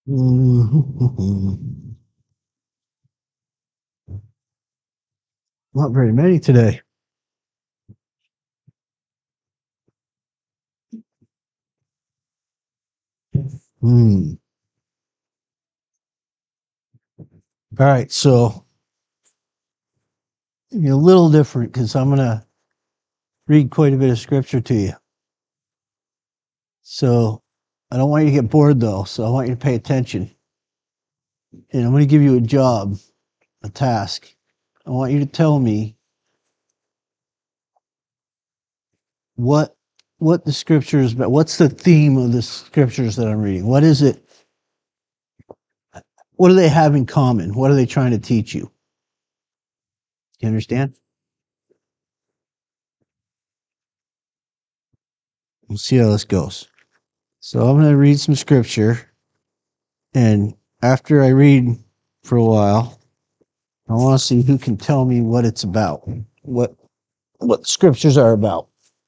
Mhm. Not very many today. Hmm. All right, so you're a little different because I'm gonna read quite a bit of scripture to you. So I don't want you to get bored though. So I want you to pay attention, and I'm gonna give you a job, a task. I want you to tell me what what the scriptures, but what's the theme of the scriptures that I'm reading? What is it? What do they have in common? What are they trying to teach you? You understand? We'll see how this goes. So I'm going to read some scripture, and after I read for a while, I want to see who can tell me what it's about, what what the scriptures are about.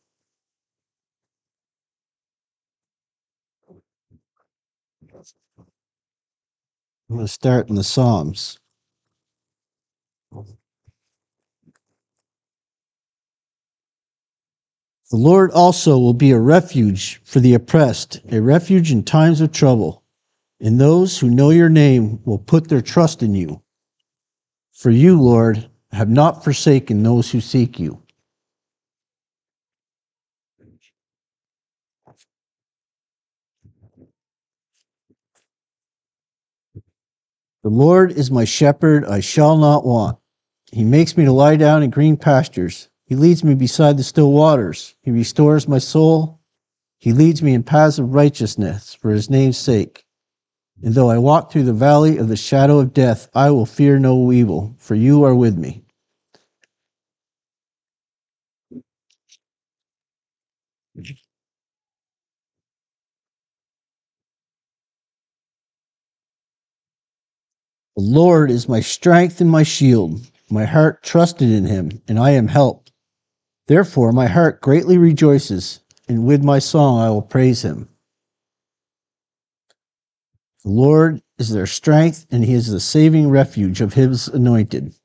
I'm going to start in the Psalms. The Lord also will be a refuge for the oppressed, a refuge in times of trouble. And those who know your name will put their trust in you. For you, Lord, have not forsaken those who seek you. The Lord is my shepherd, I shall not want. He makes me to lie down in green pastures. He leads me beside the still waters. He restores my soul. He leads me in paths of righteousness for his name's sake. And though I walk through the valley of the shadow of death, I will fear no evil, for you are with me. The Lord is my strength and my shield. My heart trusted in him, and I am helped. Therefore, my heart greatly rejoices, and with my song I will praise him. The Lord is their strength, and he is the saving refuge of his anointed.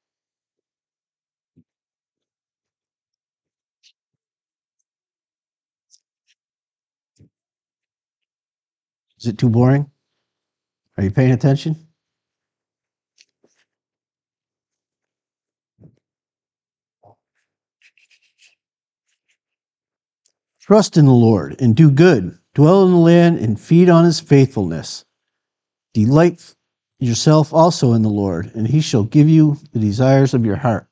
Is it too boring? Are you paying attention? Trust in the Lord and do good. Dwell in the land and feed on his faithfulness. Delight yourself also in the Lord, and he shall give you the desires of your heart.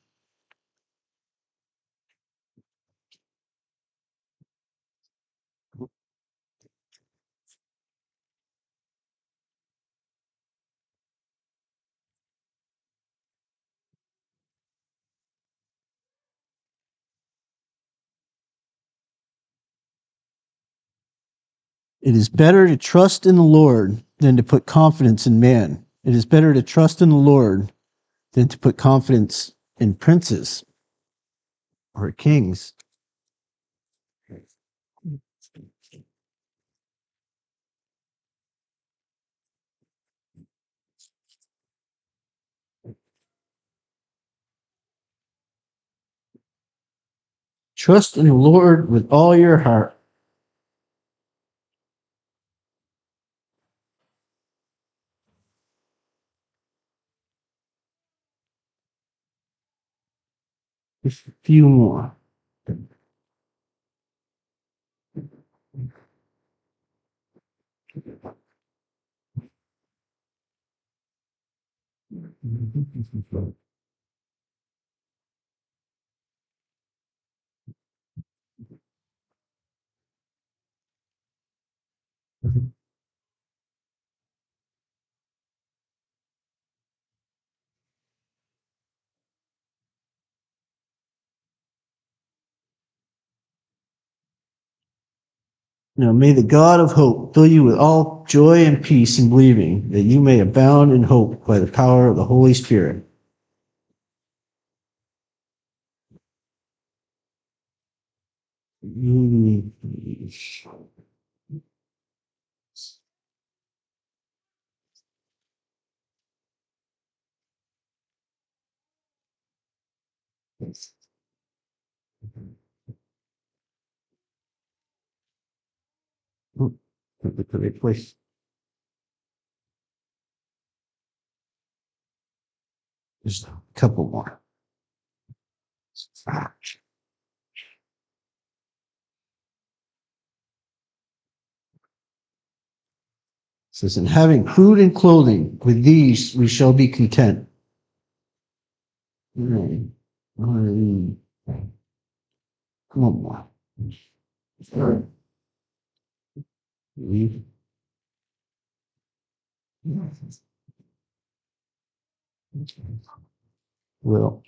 It is better to trust in the Lord than to put confidence in man. It is better to trust in the Lord than to put confidence in princes or kings. Trust in the Lord with all your heart. Just a few more. Now may the God of hope fill you with all joy and peace in believing, that you may abound in hope by the power of the Holy Spirit. The right place. Just a couple more. It says, "In having food and clothing, with these we shall be content." Right. Come on, boy. Well,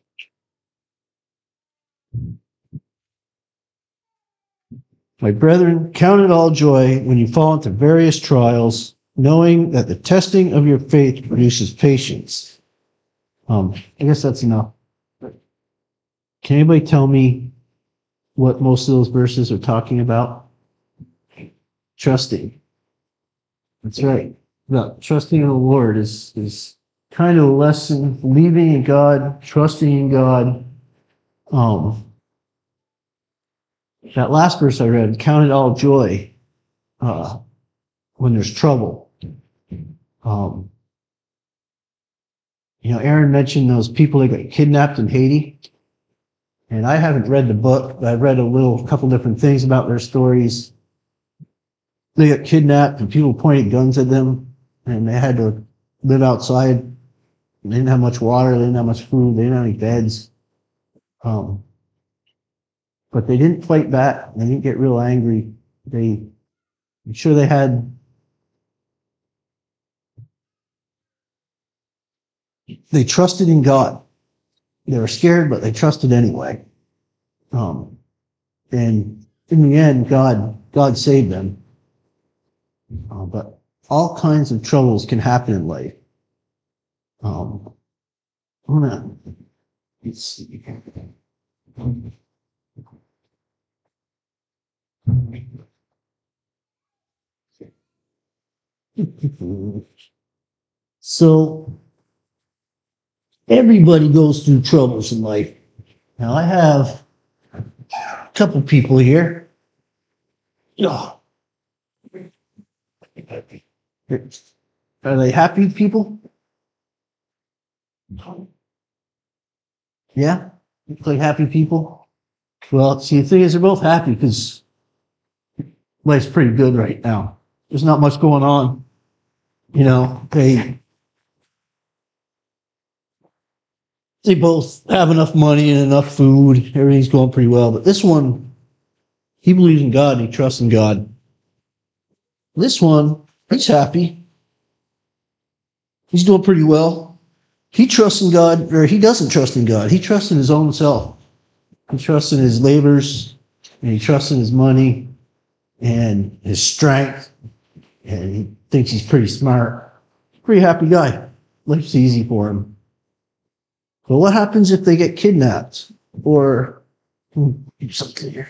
my brethren, count it all joy when you fall into various trials, knowing that the testing of your faith produces patience. I guess that's enough. Can anybody tell me what most of those verses are talking about? Trusting. That's right. About trusting in the Lord is kind of a lesson, believing in God, trusting in God. That last verse I read, count it all joy when there's trouble. Aaron mentioned those people that got kidnapped in Haiti. And I haven't read the book, but I've read a couple different things about their stories. They got kidnapped and people pointed guns at them and they had to live outside. They didn't have much water, they didn't have much food, they didn't have any beds. But they didn't fight back. They didn't get real angry. I'm sure they trusted in God. They were scared, but they trusted anyway. And in the end, God saved them. But all kinds of troubles can happen in life. Let's see. So everybody goes through troubles in life. Now I have a couple people here. Oh. Are they happy people? Yeah? Look like happy people? Well, see, the thing is, they're both happy because life's pretty good right now. There's not much going on. They both have enough money and enough food. Everything's going pretty well. But this one, he believes in God and he trusts in God. This one, he's happy. He's doing pretty well. He trusts in God, or he doesn't trust in God. He trusts in his own self. He trusts in his labors, and he trusts in his money and his strength, and he thinks he's pretty smart. Pretty happy guy. Life's easy for him. But what happens if they get kidnapped or something here?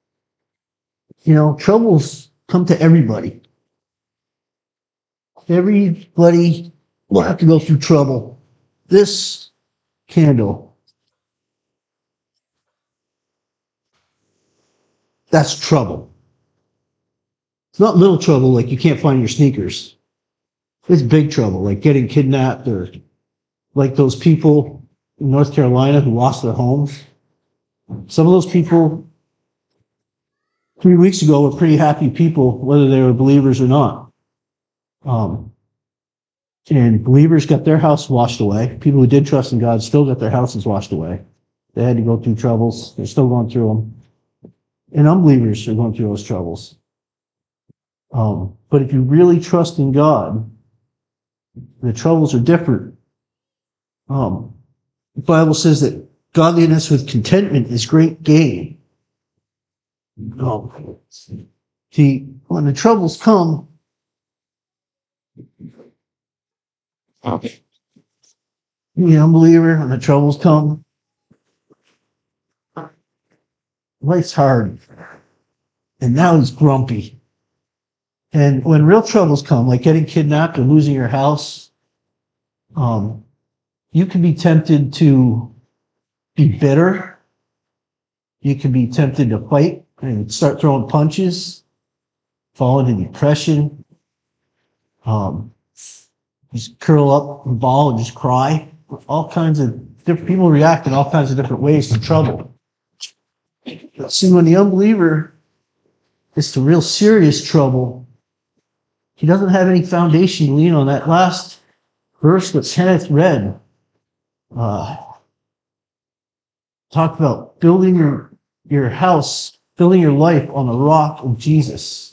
Troubles come to everybody. Everybody will have to go through trouble. This candle, that's trouble. It's not little trouble like you can't find your sneakers. It's big trouble, like getting kidnapped, or like those people in North Carolina who lost their homes. Some of those people 3 weeks ago were pretty happy people, whether they were believers or not. And believers got their house washed away. People who did trust in God still got their houses washed away. They had to go through troubles. They're still going through them. And unbelievers are going through those troubles. But if you really trust in God, the troubles are different. The Bible says that godliness with contentment is great gain. See, when the troubles come, the unbeliever, when the troubles come, life's hard. And now he's grumpy. And when real troubles come, like getting kidnapped or losing your house, you can be tempted to be bitter. You can be tempted to fight and start throwing punches. fall into depression, just curl up and ball and just cry. All kinds of different people react in all kinds of different ways to trouble. But see, when the unbeliever is to real serious trouble, he doesn't have any foundation to lean on. That last verse that Kenneth read talked about building your house, building your life on the rock of Jesus.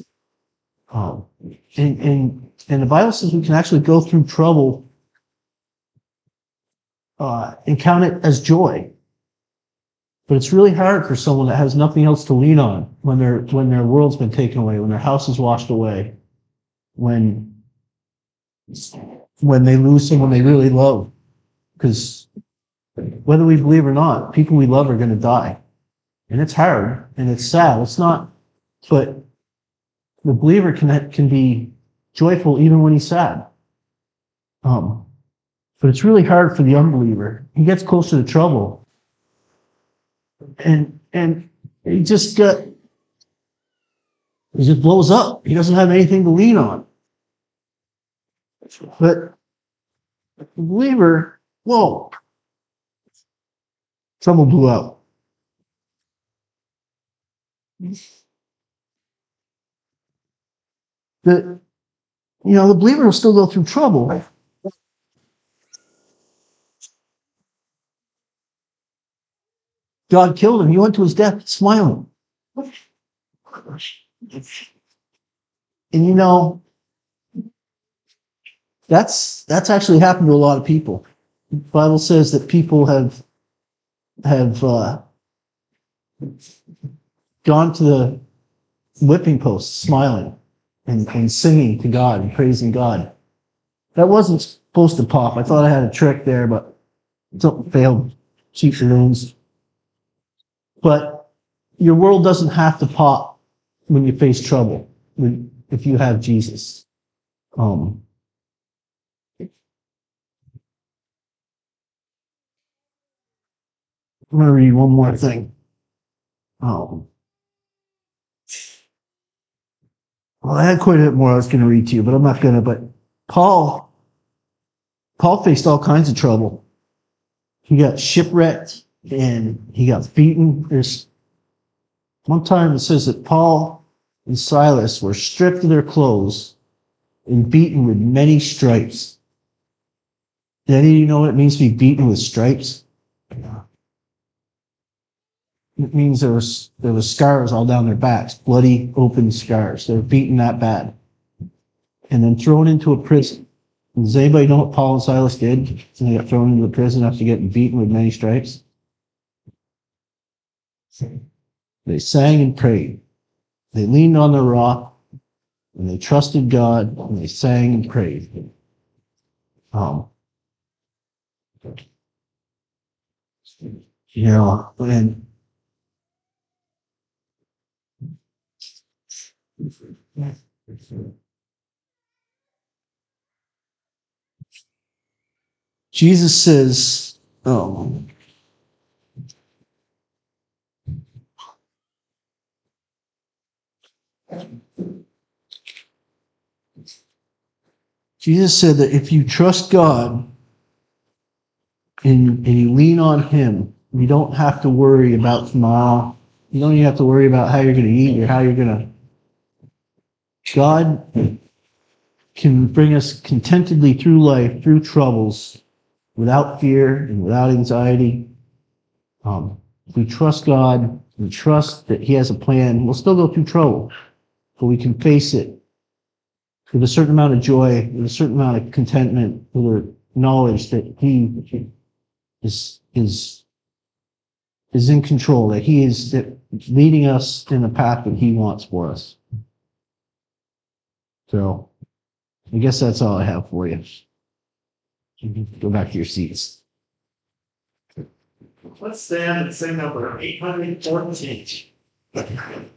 And the Bible says we can actually go through trouble and count it as joy. But it's really hard for someone that has nothing else to lean on when their world's been taken away, when their house is washed away, when they lose someone they really love. Because whether we believe or not, people we love are going to die. And it's hard, and it's sad. It's not, but the believer can be joyful even when he's sad. But it's really hard for the unbeliever. He gets closer to trouble. And he just blows up. He doesn't have anything to lean on. But the believer, whoa, trouble blew out. The believer will still go through trouble. God killed him. He went to his death smiling. And that's actually happened to a lot of people. The Bible says that people have gone to the whipping post smiling and singing to God and praising God. That wasn't supposed to pop. I thought I had a trick there, but something failed. Chief saloons. But your world doesn't have to pop when you face trouble, if you have Jesus. I'm going to read one more thing. Well, I had quite a bit more I was going to read to you, but I'm not going to. But Paul faced all kinds of trouble. He got shipwrecked and he got beaten. There's one time it says that Paul and Silas were stripped of their clothes and beaten with many stripes. Did any of you know what it means to be beaten with stripes? It means there was scars all down their backs, bloody, open scars. They were beaten that bad. And then thrown into a prison. Does anybody know what Paul and Silas did? They got thrown into the prison after getting beaten with many stripes. They sang and prayed. They leaned on the rock, and they trusted God, and they sang and prayed. And Jesus says, Jesus said that if you trust God and you lean on Him, you don't have to worry about tomorrow. You don't even have to worry about how you're going to eat or how you're going to. God can bring us contentedly through life, through troubles, without fear and without anxiety. If we trust God, we trust that He has a plan, we'll still go through trouble, but we can face it with a certain amount of joy, with a certain amount of contentment, with the knowledge that He is in control, that He is leading us in the path that He wants for us. So, I guess that's all I have for you. You can go back to your seats. Let's stand and sing number 814.